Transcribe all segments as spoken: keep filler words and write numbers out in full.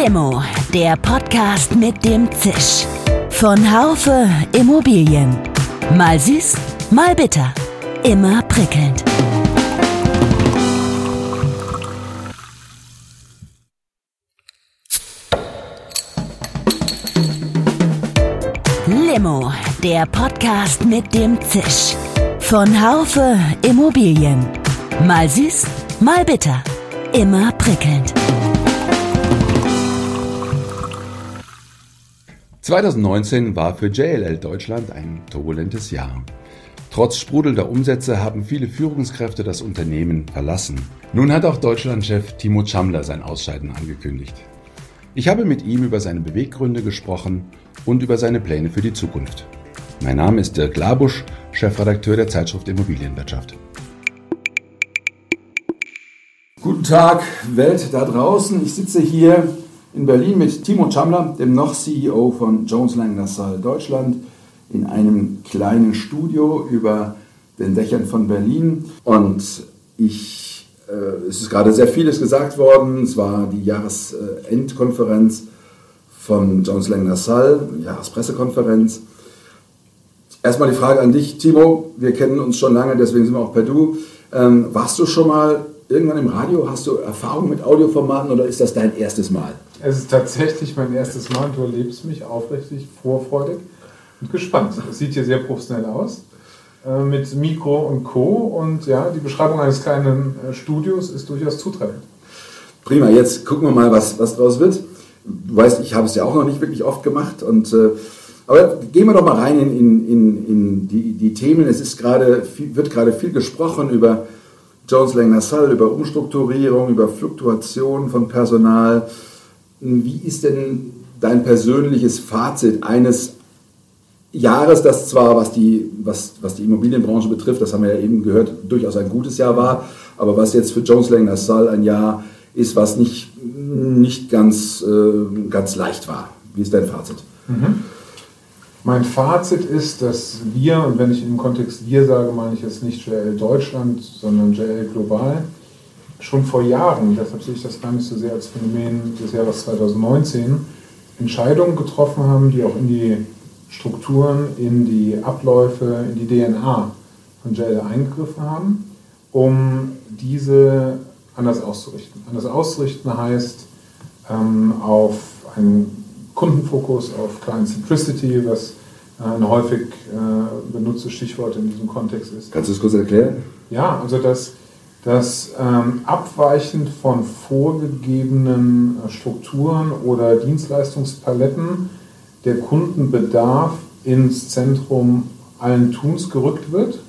Limo, der Podcast mit dem Zisch. Von Haufe Immobilien. Mal süß, mal bitter. Immer prickelnd. Limo, der Podcast mit dem Zisch. Von Haufe Immobilien. Mal süß, mal bitter. Immer prickelnd. zweitausendneunzehn war für J L L Deutschland ein turbulentes Jahr. Trotz sprudelnder Umsätze haben viele Führungskräfte das Unternehmen verlassen. Nun hat auch Deutschlandchef Timo Tschamler sein Ausscheiden angekündigt. Ich habe mit ihm über seine Beweggründe gesprochen und über seine Pläne für die Zukunft. Mein Name ist Dirk Labusch, Chefredakteur der Zeitschrift Immobilienwirtschaft. Guten Tag, Welt da draußen. Ich sitze hier in Berlin mit Timo Tschamler, dem noch C E O von Jones Lang LaSalle Deutschland, in einem kleinen Studio über den Dächern von Berlin. Und ich, äh, es ist gerade sehr vieles gesagt worden. Es war die Jahresendkonferenz von Jones Lang LaSalle, Jahrespressekonferenz. Erstmal die Frage an dich, Timo. Wir kennen uns schon lange, deswegen sind wir auch per Du. Ähm, warst du schon mal irgendwann im Radio? Hast du Erfahrung mit Audioformaten oder ist das dein erstes Mal? Es ist tatsächlich mein erstes Mal. Du erlebst mich aufrichtig, vorfreudig und gespannt. Es sieht hier sehr professionell aus, äh, mit Mikro und Co. Und ja, die Beschreibung eines kleinen äh, Studios ist durchaus zutreffend. Prima, jetzt gucken wir mal, was, was draus wird. Du weißt, ich habe es ja auch noch nicht wirklich oft gemacht. Und, äh, aber gehen wir doch mal rein in, in, in, in die, die Themen. Es ist gerade, wird gerade viel gesprochen über Jones Lang LaSalle, über Umstrukturierung, über Fluktuation von Personal. Wie ist denn dein persönliches Fazit eines Jahres, das zwar, was die, was, was die Immobilienbranche betrifft, das haben wir ja eben gehört, durchaus ein gutes Jahr war, aber was jetzt für Jones Lang LaSalle ein Jahr ist, was nicht, nicht ganz, äh, ganz leicht war. Wie ist dein Fazit? Mhm. Mein Fazit ist, dass wir, und wenn ich im Kontext wir sage, meine ich jetzt nicht J L L Deutschland, sondern J L L global, schon vor Jahren, deshalb sehe ich das gar nicht so sehr als Phänomen des Jahres zweitausendneunzehn, Entscheidungen getroffen haben, die auch in die Strukturen, in die Abläufe, in die D N A von J L L eingegriffen haben, um diese anders auszurichten. Anders auszurichten heißt ähm, auf einen Kundenfokus, auf Client Centricity, was ein häufig äh, benutztes Stichwort in diesem Kontext ist. Kannst du es kurz erklären? Ja, also dass dass ähm, abweichend von vorgegebenen äh, Strukturen oder Dienstleistungspaletten der Kundenbedarf ins Zentrum allen Tuns gerückt wird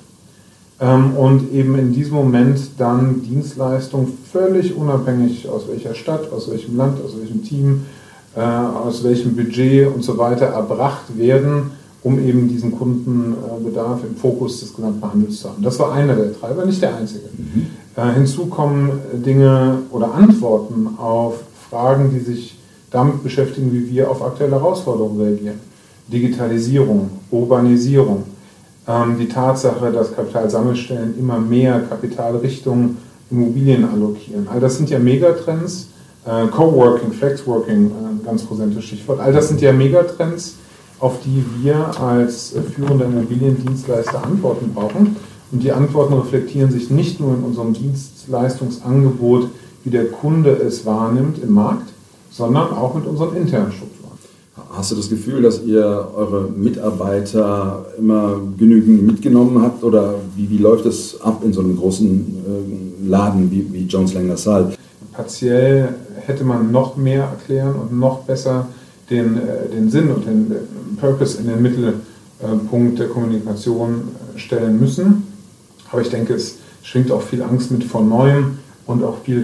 ähm, und eben in diesem Moment dann Dienstleistungen völlig unabhängig aus welcher Stadt, aus welchem Land, aus welchem Team, äh, aus welchem Budget und so weiter erbracht werden, um eben diesen Kundenbedarf im Fokus des gesamten Handels zu haben. Das war einer der Treiber, nicht der einzige. Mhm. Äh, hinzu kommen Dinge oder Antworten auf Fragen, die sich damit beschäftigen, wie wir auf aktuelle Herausforderungen reagieren. Digitalisierung, Urbanisierung, ähm, die Tatsache, dass Kapitalsammelstellen immer mehr Kapital Richtung Immobilien allokieren. All das sind ja Megatrends. Äh, Coworking, Flexworking, äh, ein ganz präsentes Stichwort. All das sind ja Megatrends, auf die wir als führende Immobiliendienstleister Antworten brauchen. Und die Antworten reflektieren sich nicht nur in unserem Dienstleistungsangebot, wie der Kunde es wahrnimmt im Markt, sondern auch mit unseren internen Strukturen. Hast du das Gefühl, dass ihr eure Mitarbeiter immer genügend mitgenommen habt? Oder wie, wie läuft es ab in so einem großen äh, Laden wie, wie Jones Lang LaSalle? Partiell hätte man noch mehr erklären und noch besser den, den Sinn und den Purpose in den Mittelpunkt der Kommunikation stellen müssen. Aber ich denke, es schwingt auch viel Angst mit vor Neuem und auch viel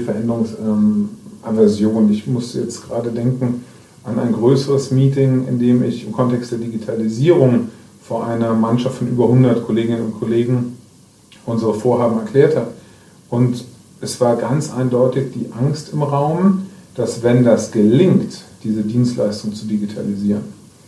Veränderungsaversion. Ich muss jetzt gerade denken an ein größeres Meeting, in dem ich im Kontext der Digitalisierung vor einer Mannschaft von über hundert Kolleginnen und Kollegen unsere Vorhaben erklärt habe. Und es war ganz eindeutig die Angst im Raum, dass wenn das gelingt, diese Dienstleistung zu digitalisieren,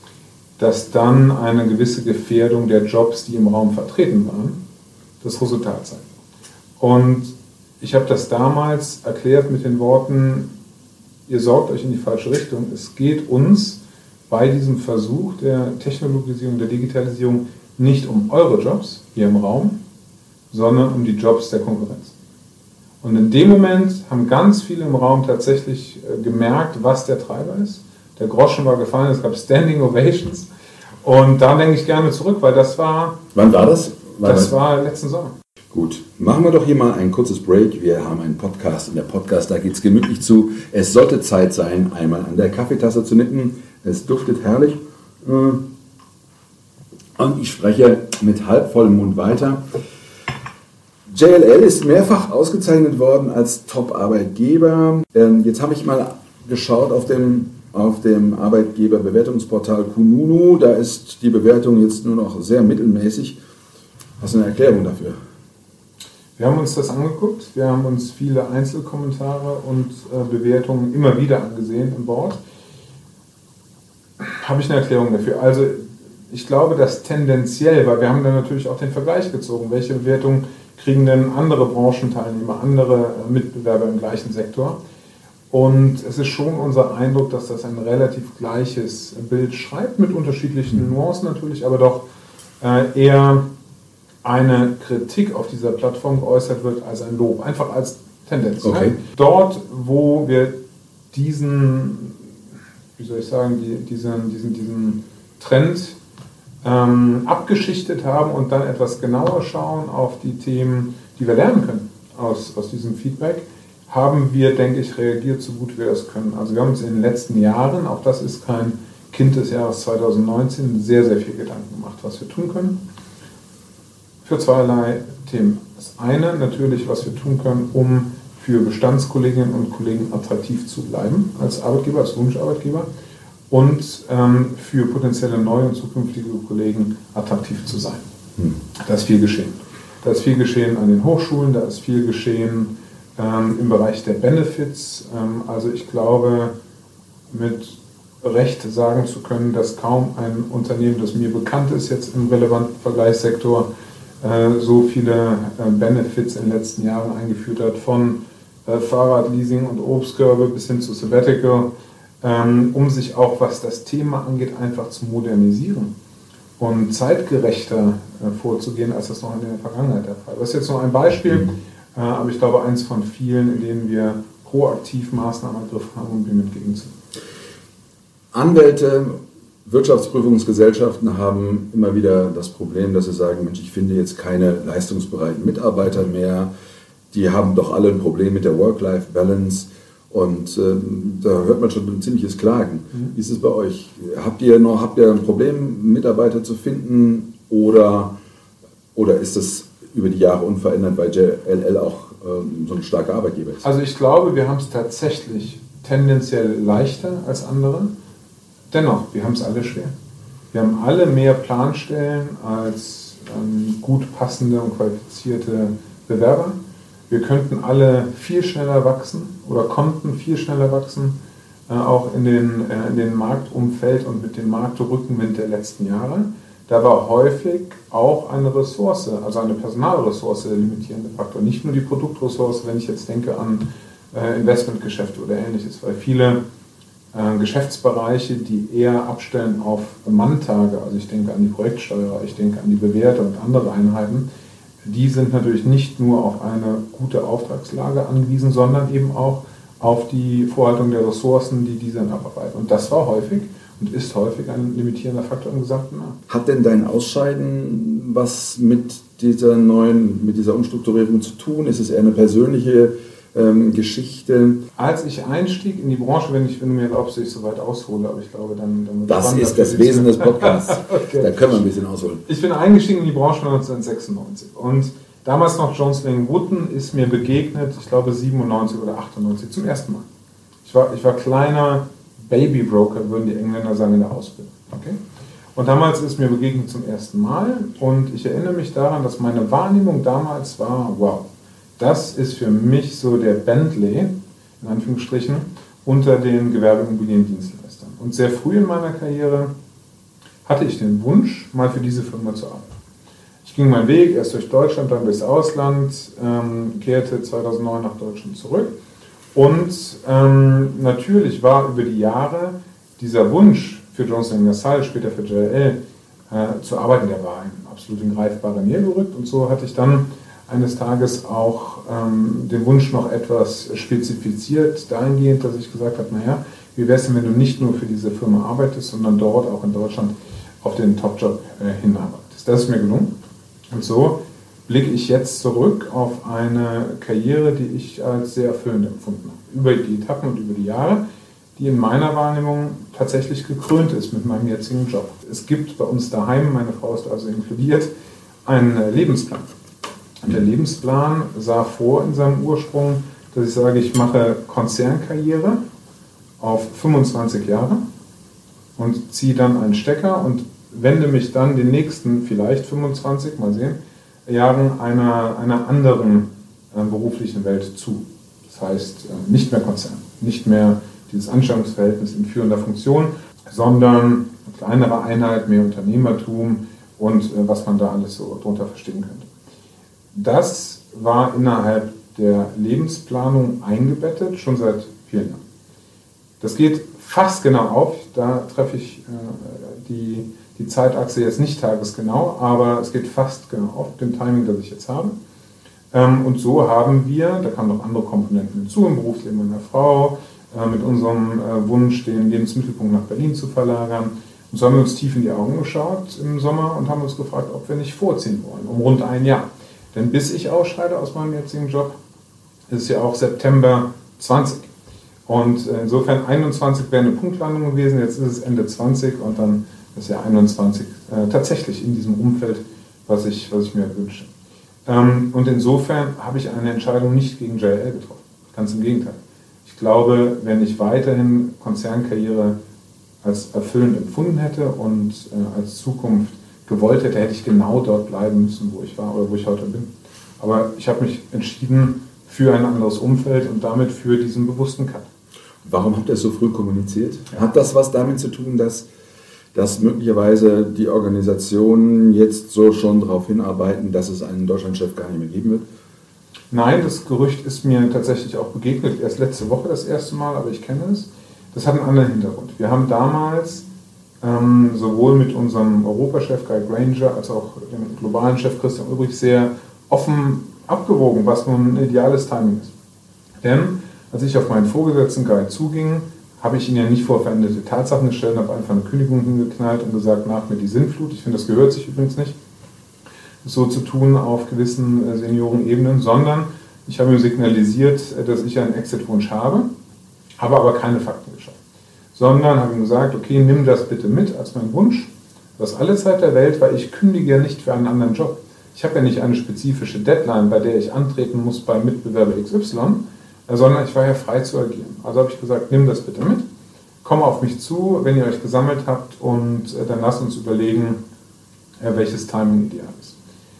dass dann eine gewisse Gefährdung der Jobs, die im Raum vertreten waren, das Resultat sein. Und ich habe das damals erklärt mit den Worten, ihr sorgt euch in die falsche Richtung. Es geht uns bei diesem Versuch der Technologisierung, der Digitalisierung nicht um eure Jobs hier im Raum, sondern um die Jobs der Konkurrenz. Und in dem Moment haben ganz viele im Raum tatsächlich gemerkt, was der Treiber ist. Der Groschen war gefallen, es gab Standing Ovations. Und da denke ich gerne zurück, weil das war... Wann war das? War das war letzten Sommer. Gut, machen wir doch hier mal ein kurzes Break. Wir haben einen Podcast und der Podcast, da geht es gemütlich zu. Es sollte Zeit sein, einmal an der Kaffeetasse zu nippen. Es duftet herrlich. Und ich spreche mit halb vollem Mund weiter. J L L ist mehrfach ausgezeichnet worden als Top-Arbeitgeber. Jetzt habe ich mal geschaut auf dem, auf dem Arbeitgeberbewertungsportal Kununu. Da ist die Bewertung jetzt nur noch sehr mittelmäßig. Hast du eine Erklärung dafür? Wir haben uns das angeguckt. Wir haben uns viele Einzelkommentare und äh, Bewertungen immer wieder angesehen im Board. Habe ich eine Erklärung dafür? Also ich glaube, dass tendenziell, weil wir haben dann natürlich auch den Vergleich gezogen, welche Bewertungen kriegen denn andere Branchenteilnehmer, andere Mitbewerber im gleichen Sektor. Und es ist schon unser Eindruck, dass das ein relativ gleiches Bild schreibt, mit unterschiedlichen Nuancen natürlich, aber doch äh, eher eine Kritik auf dieser Plattform geäußert wird als ein Lob, einfach als Tendenz. Okay. Ne? Dort, wo wir diesen, wie soll ich sagen, die, diesen, diesen, diesen Trend ähm, abgeschichtet haben und dann etwas genauer schauen auf die Themen, die wir lernen können aus, aus diesem Feedback, haben wir, denke ich, reagiert, so gut wir das können. Also wir haben uns in den letzten Jahren, auch das ist kein Kind des Jahres zwanzig neunzehn, sehr, sehr viel Gedanken gemacht, was wir tun können. Für zweierlei Themen. Das eine natürlich, was wir tun können, um für Bestandskolleginnen und Kollegen attraktiv zu bleiben als Arbeitgeber, als Wunscharbeitgeber und ähm, für potenzielle neue und zukünftige Kollegen attraktiv zu sein. Hm. Da ist viel geschehen. Da ist viel geschehen an den Hochschulen, da ist viel geschehen ähm, im Bereich der Benefits. Ähm, also ich glaube, mit Recht sagen zu können, dass kaum ein Unternehmen, das mir bekannt ist, jetzt im relevanten Vergleichssektor, so viele Benefits in den letzten Jahren eingeführt hat, von Fahrradleasing und Obstkörbe bis hin zu Sabbatical, um sich auch, was das Thema angeht, einfach zu modernisieren und zeitgerechter vorzugehen, als das noch in der Vergangenheit der Fall war. Das ist jetzt nur ein Beispiel, aber ich glaube, eins von vielen, in denen wir proaktiv Maßnahmen ergriffen haben, um dem entgegenzuwirken. Anwälte, Wirtschaftsprüfungsgesellschaften haben immer wieder das Problem, dass sie sagen, Mensch, ich finde jetzt keine leistungsbereiten Mitarbeiter mehr, die haben doch alle ein Problem mit der Work-Life-Balance und ähm, da hört man schon ein ziemliches Klagen. Mhm. Wie ist es bei euch? Habt ihr noch habt ihr ein Problem, Mitarbeiter zu finden oder, oder ist das über die Jahre unverändert, weil J L L auch ähm, so ein starker Arbeitgeber ist? Also ich glaube, wir haben es tatsächlich tendenziell leichter als andere. Dennoch, wir haben es alle schwer. Wir haben alle mehr Planstellen als ähm, gut passende und qualifizierte Bewerber. Wir könnten alle viel schneller wachsen oder konnten viel schneller wachsen, äh, auch in den, äh, in den Marktumfeld und mit dem Marktrückenwind der letzten Jahre. Da war häufig auch eine Ressource, also eine Personalressource der limitierende Faktor. Nicht nur die Produktressource, wenn ich jetzt denke an äh, Investmentgeschäfte oder Ähnliches, weil viele Geschäftsbereiche, die eher abstellen auf Manntage, also ich denke an die Projektsteuer, ich denke an die Bewerter und andere Einheiten, die sind natürlich nicht nur auf eine gute Auftragslage angewiesen, sondern eben auch auf die Vorhaltung der Ressourcen, die diese dann abarbeiten. Und das war häufig und ist häufig ein limitierender Faktor im gesamten Markt. Hat denn dein Ausscheiden was mit dieser neuen, mit dieser Umstrukturierung zu tun? Ist es eher eine persönliche Ähm, Geschichte? Als ich einstieg in die Branche, wenn, ich, wenn du mir erlaubst, ich so weit aushole, aber ich glaube, dann... dann das ist das Wesen des Podcasts. Okay. Da können wir ein bisschen ausholen. Ich bin eingestiegen in die Branche neunzehnhundertsechsundneunzig und damals noch Jones Lang Wootton ist mir begegnet, ich glaube siebenundneunzig oder achtundneunzig, zum ersten Mal. Ich war, ich war kleiner Babybroker, würden die Engländer sagen, in der Ausbildung. Okay? Und damals ist mir begegnet zum ersten Mal und ich erinnere mich daran, dass meine Wahrnehmung damals war, wow, das ist für mich so der Bentley, in Anführungsstrichen, unter den Gewerbeimmobiliendienstleistern. Und sehr früh in meiner Karriere hatte ich den Wunsch, mal für diese Firma zu arbeiten. Ich ging meinen Weg erst durch Deutschland, dann durchs Ausland, ähm, kehrte zweitausendneun nach Deutschland zurück Und ähm, natürlich war über die Jahre dieser Wunsch für Johnson and Lassalle, später für J L L, äh, zu arbeiten, der war in absolut in greifbare Nähe gerückt. Und so hatte ich dann eines Tages auch ähm, den Wunsch noch etwas spezifiziert, dahingehend, dass ich gesagt habe, naja, wie wäre es denn, wenn du nicht nur für diese Firma arbeitest, sondern dort auch in Deutschland auf den Top-Job äh, hinarbeitest. Das ist mir gelungen. Und so blicke ich jetzt zurück auf eine Karriere, die ich als sehr erfüllend empfunden habe. Über die Etappen und über die Jahre, die in meiner Wahrnehmung tatsächlich gekrönt ist mit meinem jetzigen Job. Es gibt bei uns daheim, meine Frau ist also inkludiert, einen Lebensplan. Und der Lebensplan sah vor in seinem Ursprung, dass ich sage, ich mache Konzernkarriere auf fünfundzwanzig Jahre und ziehe dann einen Stecker und wende mich dann den nächsten, vielleicht fünfundzwanzig, mal sehen, Jahren einer, einer anderen äh, beruflichen Welt zu. Das heißt, äh, nicht mehr Konzern, nicht mehr dieses Anstellungsverhältnis in führender Funktion, sondern eine kleinere Einheit, mehr Unternehmertum und äh, was man da alles so drunter verstehen könnte. Das war innerhalb der Lebensplanung eingebettet, schon seit vielen Jahren. Das geht fast genau auf, da treffe ich äh, die, die Zeitachse jetzt nicht tagesgenau, aber es geht fast genau auf dem Timing, das ich jetzt habe. Ähm, und so haben wir, da kamen noch andere Komponenten hinzu, im Berufsleben meiner Frau, äh, mit unserem äh, Wunsch, den Lebensmittelpunkt nach Berlin zu verlagern. Und so haben wir uns tief in die Augen geschaut im Sommer und haben uns gefragt, ob wir nicht vorziehen wollen, um rund ein Jahr. Denn bis ich ausscheide aus meinem jetzigen Job, ist es ja auch September zwanzig. Und insofern einundzwanzig wäre eine Punktlandung gewesen, jetzt ist es Ende zwanzig und dann ist ja einundzwanzig äh, tatsächlich in diesem Umfeld, was ich, was ich mir wünsche. Ähm, und insofern habe ich eine Entscheidung nicht gegen J L L getroffen. Ganz im Gegenteil. Ich glaube, wenn ich weiterhin Konzernkarriere als erfüllend empfunden hätte und äh, als Zukunft gewollt hätte, hätte ich genau dort bleiben müssen, wo ich war oder wo ich heute bin. Aber ich habe mich entschieden für ein anderes Umfeld und damit für diesen bewussten Cut. Warum habt ihr es so früh kommuniziert? Ja. Hat das was damit zu tun, dass, dass möglicherweise die Organisationen jetzt so schon darauf hinarbeiten, dass es einen Deutschlandchef gar nicht mehr geben wird? Nein, das Gerücht ist mir tatsächlich auch begegnet, erst letzte Woche das erste Mal, aber ich kenne es. Das hat einen anderen Hintergrund. Wir haben damals ähm, sowohl mit unserem Europachef Guy Granger als auch dem globalen Chef Christian Ulbrich sehr offen abgewogen, was nun ein ideales Timing ist. Denn als ich auf meinen Vorgesetzten Guy zuging, habe ich ihn ja nicht vor veränderte Tatsachen gestellt, habe einfach eine Kündigung hingeknallt und gesagt, nach mir die Sinnflut. Ich finde, das gehört sich übrigens nicht, so zu tun auf gewissen Seniorenebenen, sondern ich habe ihm signalisiert, dass ich einen Exit-Wunsch habe, habe aber keine Fakten geschaffen. Sondern habe ihm gesagt, okay, nimm das bitte mit als mein Wunsch. Das alle Zeit der Welt, weil ich kündige ja nicht für einen anderen Job. Ich habe ja nicht eine spezifische Deadline, bei der ich antreten muss bei Mitbewerber X Y, sondern ich war ja frei zu agieren. Also habe ich gesagt, nimm das bitte mit, komm auf mich zu, wenn ihr euch gesammelt habt und dann lasst uns überlegen, welches Timing ideal ist.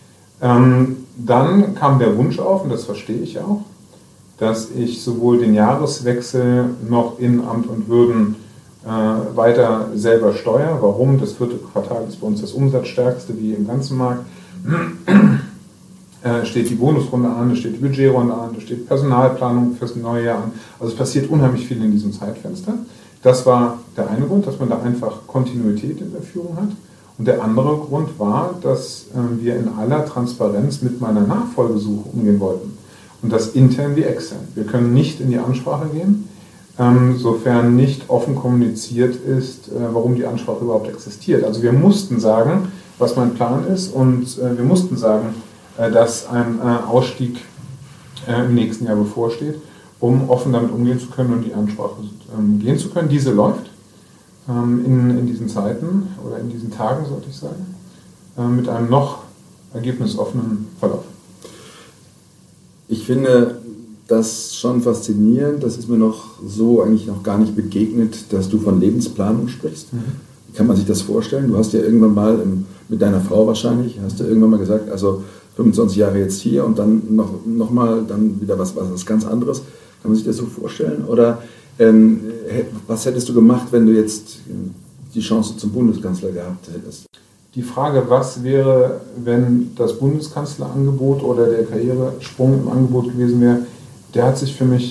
Ähm, dann kam der Wunsch auf, und das verstehe ich auch, dass ich sowohl den Jahreswechsel noch in Amt und Würden äh, weiter selber steuere. Warum? Das vierte Quartal ist bei uns das umsatzstärkste wie im ganzen Markt. äh, steht die Bonusrunde an, es steht die Budgetrunde an, es steht Personalplanung fürs neue Jahr an. Also es passiert unheimlich viel in diesem Zeitfenster. Das war der eine Grund, dass man da einfach Kontinuität in der Führung hat. Und der andere Grund war, dass äh, wir in aller Transparenz mit meiner Nachfolgesuche umgehen wollten. Und das intern wie extern. Wir können nicht in die Ansprache gehen, ähm, sofern nicht offen kommuniziert ist, äh, warum die Ansprache überhaupt existiert. Also wir mussten sagen, was mein Plan ist, und äh, wir mussten sagen, äh, dass ein äh, Ausstieg äh, im nächsten Jahr bevorsteht, um offen damit umgehen zu können und die Ansprache ähm, gehen zu können. Diese läuft ähm, in, in diesen Zeiten oder in diesen Tagen, sollte ich sagen, äh, mit einem noch ergebnisoffenen Verlauf. Ich finde das schon faszinierend. Das ist mir noch so eigentlich noch gar nicht begegnet, dass du von Lebensplanung sprichst. Mhm. Wie kann man sich das vorstellen? Du hast ja irgendwann mal im, mit deiner Frau wahrscheinlich, hast du irgendwann mal gesagt, also fünfundzwanzig Jahre jetzt hier und dann noch, noch mal dann wieder was, was ganz anderes. Kann man sich das so vorstellen? Oder ähm, was hättest du gemacht, wenn du jetzt die Chance zum Bundeskanzler gehabt hättest? Die Frage, was wäre, wenn das Bundeskanzlerangebot oder der Karrieresprung im Angebot gewesen wäre, der hat sich für mich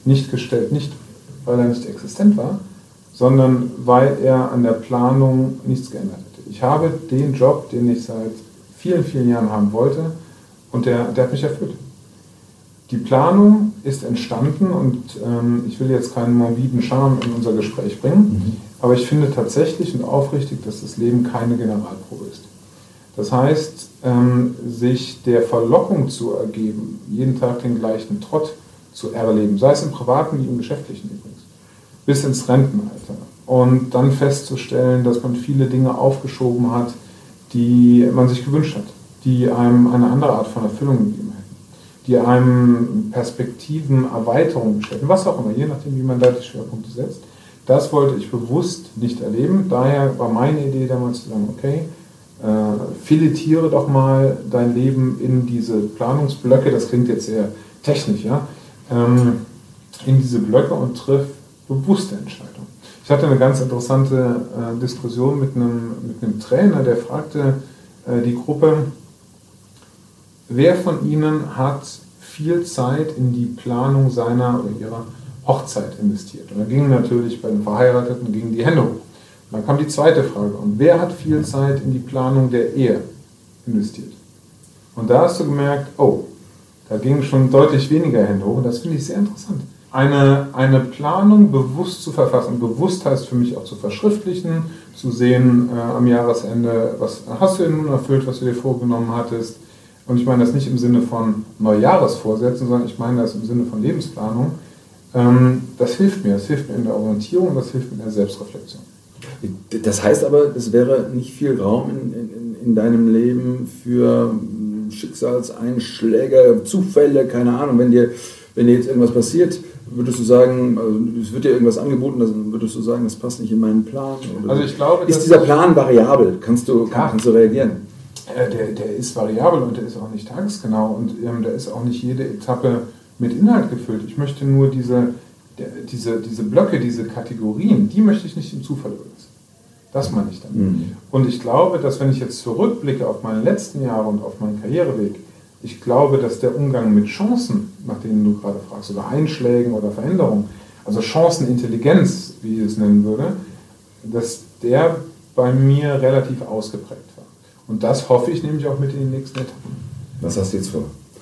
nicht gestellt, nicht weil er nicht existent war, sondern weil er an der Planung nichts geändert hätte. Ich habe den Job, den ich seit vielen, vielen Jahren haben wollte, und der, der hat mich erfüllt. Die Planung ist entstanden und ähm, ich will jetzt keinen morbiden Charme in unser Gespräch bringen, mhm. aber ich finde tatsächlich und aufrichtig, dass das Leben keine Generalprobe ist. Das heißt, ähm, sich der Verlockung zu ergeben, jeden Tag den gleichen Trott zu erleben, sei es im privaten wie im geschäftlichen übrigens, bis ins Rentenalter. Und dann festzustellen, dass man viele Dinge aufgeschoben hat, die man sich gewünscht hat, die einem eine andere Art von Erfüllung gegeben hätten, die einem Perspektivenerweiterung beschäftigen, was auch immer, je nachdem, wie man da die Schwerpunkte setzt. Das wollte ich bewusst nicht erleben. Daher war meine Idee damals zu sagen, okay, äh, filetiere doch mal dein Leben in diese Planungsblöcke, das klingt jetzt sehr technisch, ja, ähm, in diese Blöcke und triff bewusste Entscheidungen. Ich hatte eine ganz interessante äh, Diskussion mit einem, mit einem Trainer, der fragte äh, die Gruppe, wer von Ihnen hat viel Zeit in die Planung seiner oder ihrer Hochzeit investiert? Und da gingen natürlich bei den Verheirateten gingen die Hände hoch. Und dann kam die zweite Frage, und wer hat viel Zeit in die Planung der Ehe investiert? Und da hast du gemerkt, oh, da gingen schon deutlich weniger Hände hoch, und das finde ich sehr interessant. Eine, eine Planung bewusst zu verfassen. Bewusst heißt für mich auch zu verschriftlichen, zu sehen äh, am Jahresende, was hast du denn nun erfüllt, was du dir vorgenommen hattest. Und ich meine das nicht im Sinne von Neujahresvorsätzen, sondern ich meine das im Sinne von Lebensplanung. Ähm, das hilft mir, das hilft mir in der Orientierung, das hilft mir in der Selbstreflexion. Das heißt aber, es wäre nicht viel Raum in, in, in deinem Leben für Schicksalseinschläge, Zufälle, keine Ahnung, wenn dir, wenn dir jetzt irgendwas passiert, würdest du sagen, also es wird dir irgendwas angeboten, dann würdest du sagen, das passt nicht in meinen Plan? Oder also ich glaube, ist dieser Plan variabel? Kannst du, kann, kannst du reagieren? Der, der ist variabel und der ist auch nicht tagesgenau und ähm, da ist auch nicht jede Etappe mit Inhalt gefüllt. Ich möchte nur diese, der, diese, diese Blöcke, diese Kategorien, die möchte ich nicht dem Zufall überlassen. Das meine ich damit. Mhm. Und ich glaube, dass wenn ich jetzt zurückblicke auf meine letzten Jahre und auf meinen Karriereweg, ich glaube, dass der Umgang mit Chancen, nach denen du gerade fragst, oder Einschlägen oder Veränderungen, also Chancenintelligenz, wie ich es nennen würde, dass der bei mir relativ ausgeprägt war. Und das hoffe ich nämlich auch mit in den nächsten Etappen. Was hast du jetzt vor?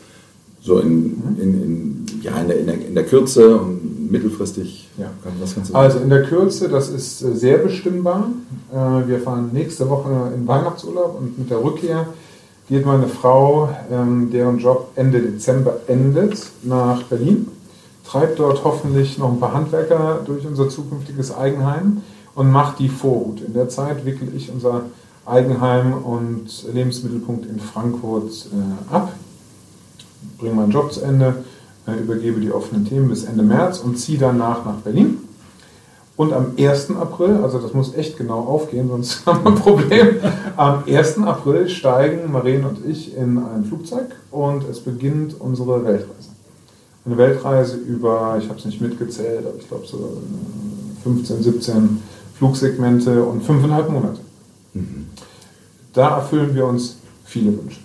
So in, in, in, ja, in, der, in, der, in der Kürze und mittelfristig? Ja. Was kannst du also in der Kürze, das ist sehr bestimmbar. Wir fahren nächste Woche in Weihnachtsurlaub und mit der Rückkehr geht meine Frau, deren Job Ende Dezember endet, nach Berlin, treibt dort hoffentlich noch ein paar Handwerker durch unser zukünftiges Eigenheim und macht die Vorhut. In der Zeit wickle ich unser Eigenheim und Lebensmittelpunkt in Frankfurt äh, ab, bringe meinen Job zu Ende, äh, übergebe die offenen Themen bis Ende März und ziehe danach nach Berlin. Und am ersten April, also das muss echt genau aufgehen, sonst haben wir ein Problem, am ersten April steigen Maren und ich in ein Flugzeug und es beginnt unsere Weltreise. Eine Weltreise über, ich habe es nicht mitgezählt, aber ich glaube so fünfzehn, siebzehn Flugsegmente und fünfeinhalb Monate. Mhm. Da erfüllen wir uns viele Wünsche.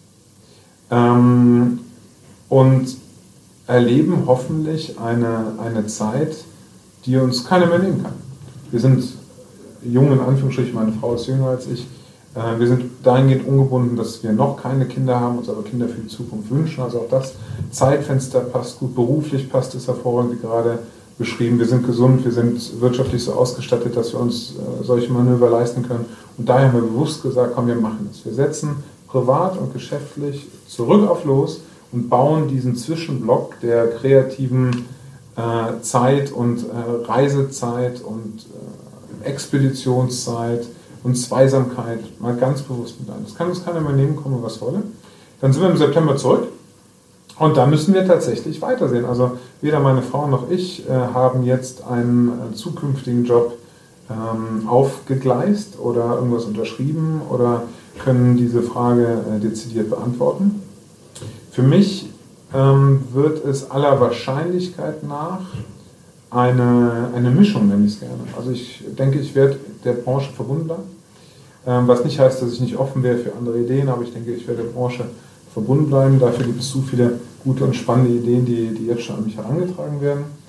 Ähm, und erleben hoffentlich eine, eine Zeit, die uns keiner mehr nehmen kann. Wir sind jung, in Anführungsstrichen, meine Frau ist jünger als ich. Äh, wir sind dahingehend ungebunden, dass wir noch keine Kinder haben, uns aber Kinder für die Zukunft wünschen. Also auch das Zeitfenster passt gut, beruflich passt es hervorragend, wie gerade beschrieben. Wir sind gesund, wir sind wirtschaftlich so ausgestattet, dass wir uns äh, solche Manöver leisten können. Und daher haben wir bewusst gesagt, komm, wir machen das. Wir setzen privat und geschäftlich zurück auf los und bauen diesen Zwischenblock der kreativen äh, Zeit und äh, Reisezeit und äh, Expeditionszeit und Zweisamkeit mal ganz bewusst mit ein. Das kann uns keiner mehr nehmen, kommen was wolle. Dann sind wir im September zurück. Und da müssen wir tatsächlich weitersehen. Also weder meine Frau noch ich äh, haben jetzt einen äh, zukünftigen Job ähm, aufgegleist oder irgendwas unterschrieben oder können diese Frage äh, dezidiert beantworten. Für mich ähm, wird es aller Wahrscheinlichkeit nach eine, eine Mischung, nenne ich es gerne. Also ich denke, ich werde der Branche verbunden bleiben, ähm, was nicht heißt, dass ich nicht offen wäre für andere Ideen, aber ich denke, ich werde der Branche verbunden bleiben. Dafür gibt es zu viele gute und spannende Ideen, die, die jetzt schon an mich herangetragen werden.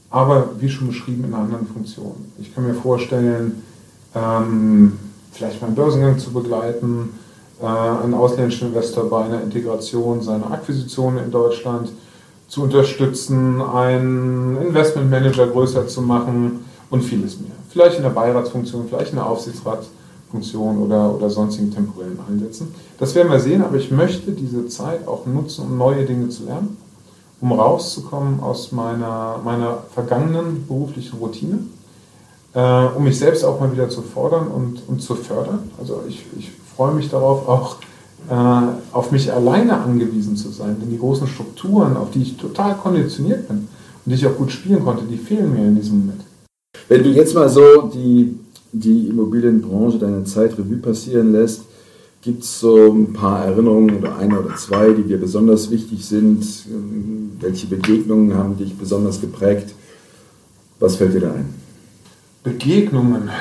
aber wie schon beschrieben in einer anderen Funktion. Ich kann mir vorstellen, ähm, vielleicht mal einen Börsengang zu begleiten, äh, einen ausländischen Investor bei einer Integration seiner Akquisitionen in Deutschland zu unterstützen, einen Investmentmanager größer zu machen und vieles mehr. Vielleicht in der Beiratsfunktion, vielleicht in der Aufsichtsratsfunktion oder, oder sonstigen temporären Einsätzen. Das werden wir sehen, aber ich möchte diese Zeit auch nutzen, um neue Dinge zu lernen, um rauszukommen aus meiner, meiner vergangenen beruflichen Routine, äh, um mich selbst auch mal wieder zu fordern und, und zu fördern. Also ich, ich freue mich darauf, auch äh, auf mich alleine angewiesen zu sein, denn die großen Strukturen, auf die ich total konditioniert bin und die ich auch gut spielen konnte, die fehlen mir in diesem Moment. Wenn du jetzt mal so die, die Immobilienbranche, deine Zeit Revue passieren lässt, gibt es so ein paar Erinnerungen oder eine oder zwei, die dir besonders wichtig sind? Welche Begegnungen haben dich besonders geprägt? Was fällt dir da ein? Begegnungen.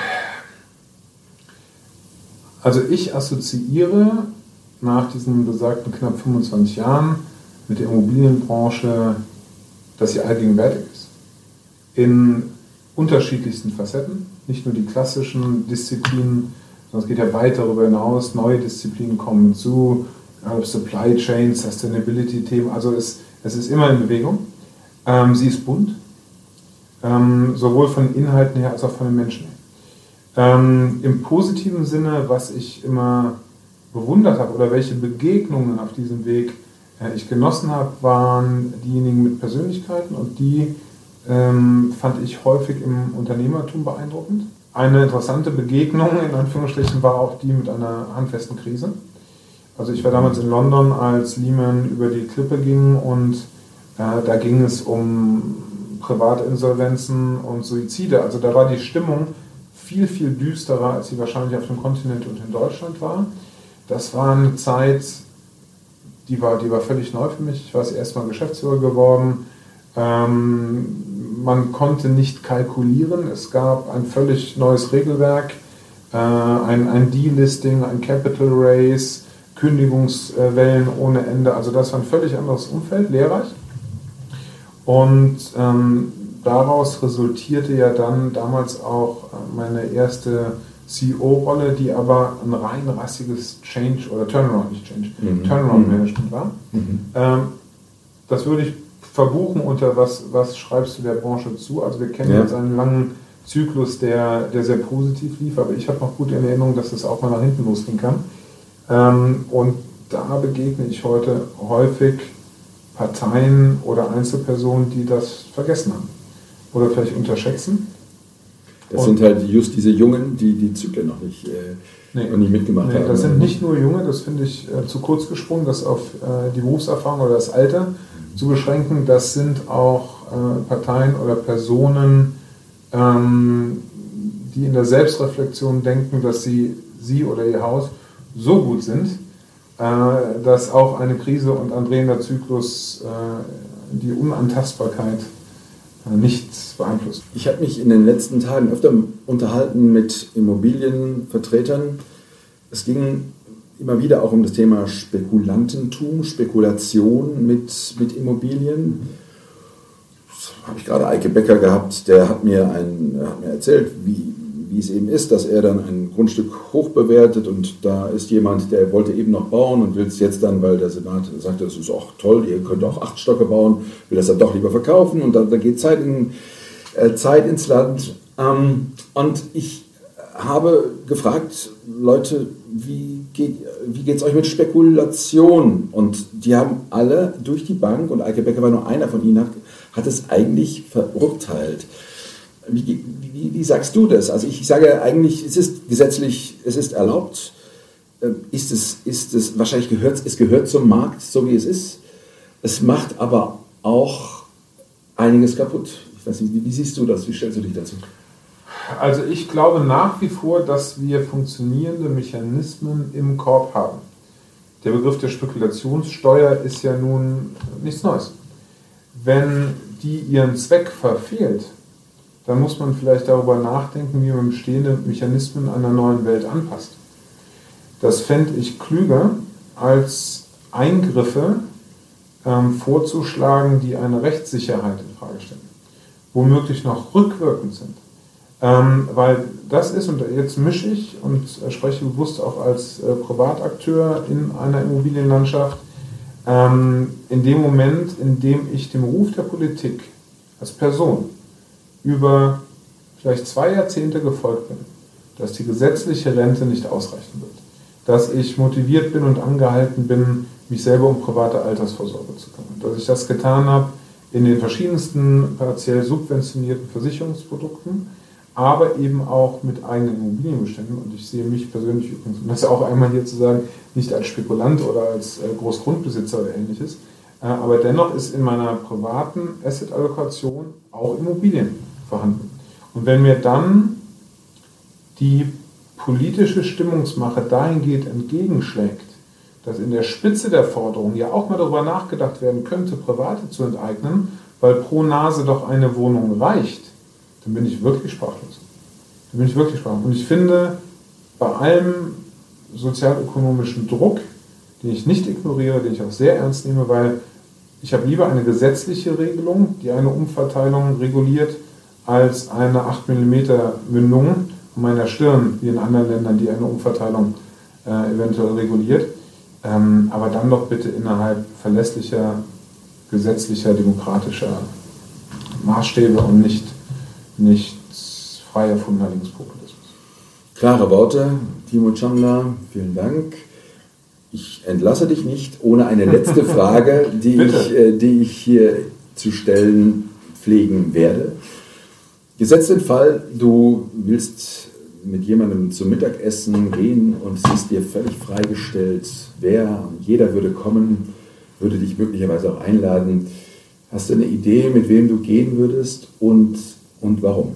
Also ich assoziiere nach diesen besagten knapp fünfundzwanzig Jahren mit der Immobilienbranche, dass sie allgegenwärtig ist. In unterschiedlichsten Facetten, nicht nur die klassischen Disziplinen, sondern es geht ja weit darüber hinaus, neue Disziplinen kommen hinzu, Supply Chain, Sustainability-Themen, also es, es ist immer in Bewegung. Ähm, sie ist bunt, ähm, sowohl von Inhalten her als auch von den Menschen her. Ähm, im positiven Sinne, was ich immer bewundert habe oder welche Begegnungen auf diesem Weg äh, ich genossen habe, waren diejenigen mit Persönlichkeiten und die ähm, fand ich häufig im Unternehmertum beeindruckend. Eine interessante Begegnung, in Anführungsstrichen, war auch die mit einer handfesten Krise. Also ich war damals in London, als Lehman über die Klippe ging und äh, da ging es um Privatinsolvenzen und Suizide. Also da war die Stimmung viel, viel düsterer, als sie wahrscheinlich auf dem Kontinent und in Deutschland war. Das war eine Zeit, die war, die war völlig neu für mich. Ich war das erste Mal Geschäftsführer geworden. Ähm, man konnte nicht kalkulieren. Es gab ein völlig neues Regelwerk, äh, ein, ein Delisting, ein Capital Raise, Kündigungswellen ohne Ende. Also das war ein völlig anderes Umfeld, lehrreich. Und ähm, daraus resultierte ja dann damals auch meine erste C E O-Rolle, die aber ein rein rassiges Change oder Turnaround, nicht Change, mhm. Turnaround-Management war. Mhm. Ähm, das würde ich verbuchen unter was, was schreibst du der Branche zu. Also wir kennen ja. jetzt einen langen Zyklus, der, der sehr positiv lief, aber ich habe noch gut in Erinnerung, dass es auch mal nach hinten losgehen kann. Ähm, und da begegne ich heute häufig Parteien oder Einzelpersonen, die das vergessen haben oder vielleicht unterschätzen. Das und sind halt just diese Jungen, die die Zyklen noch nicht, äh, nee, noch nicht mitgemacht nee, haben. Das sind nicht nur Junge, das finde ich äh, zu kurz gesprungen, das auf äh, die Berufserfahrung oder das Alter mhm. zu beschränken. Das sind auch äh, Parteien oder Personen, ähm, die in der Selbstreflexion denken, dass sie, sie oder ihr Haus so gut sind, äh, dass auch eine Krise und ein drehender Zyklus äh, die Unantastbarkeit nichts beeinflusst. Ich habe mich in den letzten Tagen öfter unterhalten mit Immobilienvertretern. Es ging immer wieder auch um das Thema Spekulantentum, Spekulation mit, mit Immobilien. Das habe ich gerade Eike Becker gehabt, der hat mir, ein, hat mir erzählt, wie, wie es eben ist, dass er dann ein Grundstück hoch bewertet und da ist jemand, der wollte eben noch bauen und will es jetzt dann, weil der Senat sagte, das ist auch toll, ihr könnt auch acht Stocke bauen, will das dann doch lieber verkaufen und dann, dann geht Zeit, in, äh, Zeit ins Land. Ähm, und ich habe gefragt, Leute, wie geht wie geht's euch mit Spekulation? Und die haben alle durch die Bank, und Eike Becker war nur einer von ihnen, hat, hat es eigentlich verurteilt. Wie, wie, wie sagst du das? Also ich sage eigentlich, es ist gesetzlich, es ist erlaubt, ist es, ist es wahrscheinlich gehört, es gehört zum Markt, so wie es ist. Es macht aber auch einiges kaputt. Ich weiß nicht, wie, wie siehst du das? Wie stellst du dich dazu? Also ich glaube nach wie vor, dass wir funktionierende Mechanismen im Korb haben. Der Begriff der Spekulationssteuer ist ja nun nichts Neues. Wenn die ihren Zweck verfehlt, dann muss man vielleicht darüber nachdenken, wie man bestehende Mechanismen einer neuen Welt anpasst. Das fände ich klüger, als Eingriffe ähm, vorzuschlagen, die eine Rechtssicherheit in Frage stellen. womöglich noch rückwirkend sind. Ähm, weil das ist, und jetzt mische ich und äh, spreche bewusst auch als äh, Privatakteur in einer Immobilienlandschaft, ähm, in dem Moment, in dem ich dem Ruf der Politik als Person über vielleicht zwei Jahrzehnte gefolgt bin, dass die gesetzliche Rente nicht ausreichen wird, dass ich motiviert bin und angehalten bin, mich selber um private Altersvorsorge zu kümmern, dass ich das getan habe in den verschiedensten partiell subventionierten Versicherungsprodukten, aber eben auch mit eigenen Immobilienbeständen. Und ich sehe mich persönlich übrigens, um das auch einmal hier zu sagen, nicht als Spekulant oder als äh, Großgrundbesitzer oder ähnliches, äh, aber dennoch ist in meiner privaten Asset-Allokation auch Immobilien vorhanden. Und wenn mir dann die politische Stimmungsmache dahingehend entgegenschlägt, dass in der Spitze der Forderung ja auch mal darüber nachgedacht werden könnte, Private zu enteignen, weil pro Nase doch eine Wohnung reicht, dann bin ich wirklich sprachlos. Dann bin ich wirklich sprachlos. Und ich finde, bei allem sozialökonomischen Druck, den ich nicht ignoriere, den ich auch sehr ernst nehme, weil ich habe lieber eine gesetzliche Regelung, die eine Umverteilung reguliert, als eine acht Millimeter Mündung an meiner Stirn, wie in anderen Ländern, die eine Umverteilung äh, eventuell reguliert. Ähm, aber dann doch bitte innerhalb verlässlicher, gesetzlicher, demokratischer Maßstäbe und nicht nicht frei erfundener Linkspopulismus. Klare Worte, Timo Tschamler, vielen Dank. Ich entlasse dich nicht ohne eine letzte Frage, die, ich, äh, die ich hier zu stellen pflegen werde. Gesetzt den Fall, du willst mit jemandem zum Mittagessen gehen und es ist dir völlig freigestellt, wer, jeder würde kommen, würde dich möglicherweise auch einladen. Hast du eine Idee, mit wem du gehen würdest und Und warum?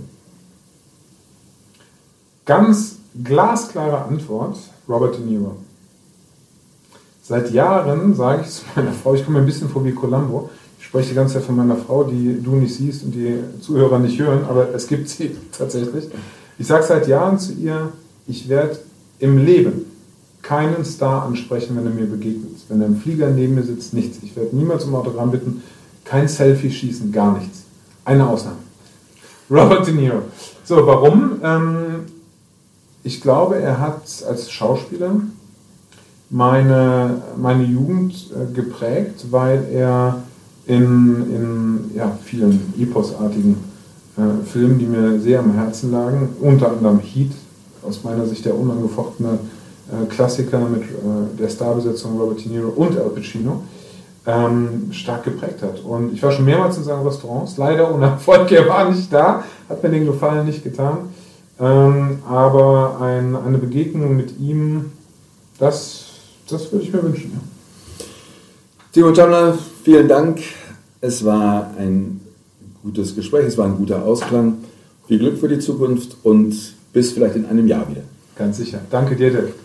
Ganz glasklare Antwort, Robert De Niro. Seit Jahren sage ich zu meiner Frau, ich komme mir ein bisschen vor wie Columbo, ich spreche die ganze Zeit von meiner Frau, die du nicht siehst und die Zuhörer nicht hören, aber es gibt sie tatsächlich. Ich sage seit Jahren zu ihr, ich werde im Leben keinen Star ansprechen, wenn er mir begegnet. Wenn er im Flieger neben mir sitzt, nichts. Ich werde niemals um Autogramm bitten, kein Selfie schießen, gar nichts. Eine Ausnahme. Robert De Niro. So, warum? Ähm, ich glaube, er hat als Schauspieler meine, meine Jugend äh, geprägt, weil er in, in ja, vielen eposartigen äh, Filmen, die mir sehr am Herzen lagen, unter anderem Heat, aus meiner Sicht der unangefochtene äh, Klassiker mit äh, der Starbesetzung Robert De Niro und Al Pacino, Ähm, stark geprägt hat. Und ich war schon mehrmals in seinen Restaurants, leider ohne Erfolg, er war nicht da, hat mir den Gefallen nicht getan. Ähm, aber ein, eine Begegnung mit ihm, das, das würde ich mir wünschen. Ja. Timo Tschamler, vielen Dank. Es war ein gutes Gespräch, es war ein guter Ausklang. Viel Glück für die Zukunft und bis vielleicht in einem Jahr wieder. Ganz sicher. Danke dir, Dirk.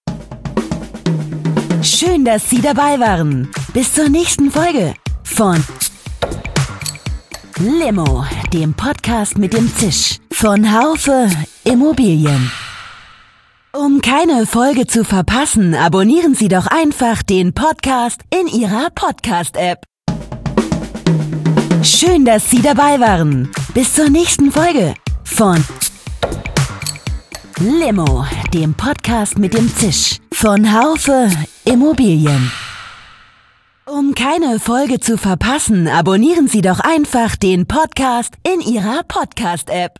Schön, dass Sie dabei waren. Bis zur nächsten Folge von Limo, dem Podcast mit dem Zisch von Haufe Immobilien. Um keine Folge zu verpassen, abonnieren Sie doch einfach den Podcast in Ihrer Podcast-App. Schön, dass Sie dabei waren. Bis zur nächsten Folge von Limo, dem Podcast mit dem Zisch von Haufe Immobilien. Um keine Folge zu verpassen, abonnieren Sie doch einfach den Podcast in Ihrer Podcast-App.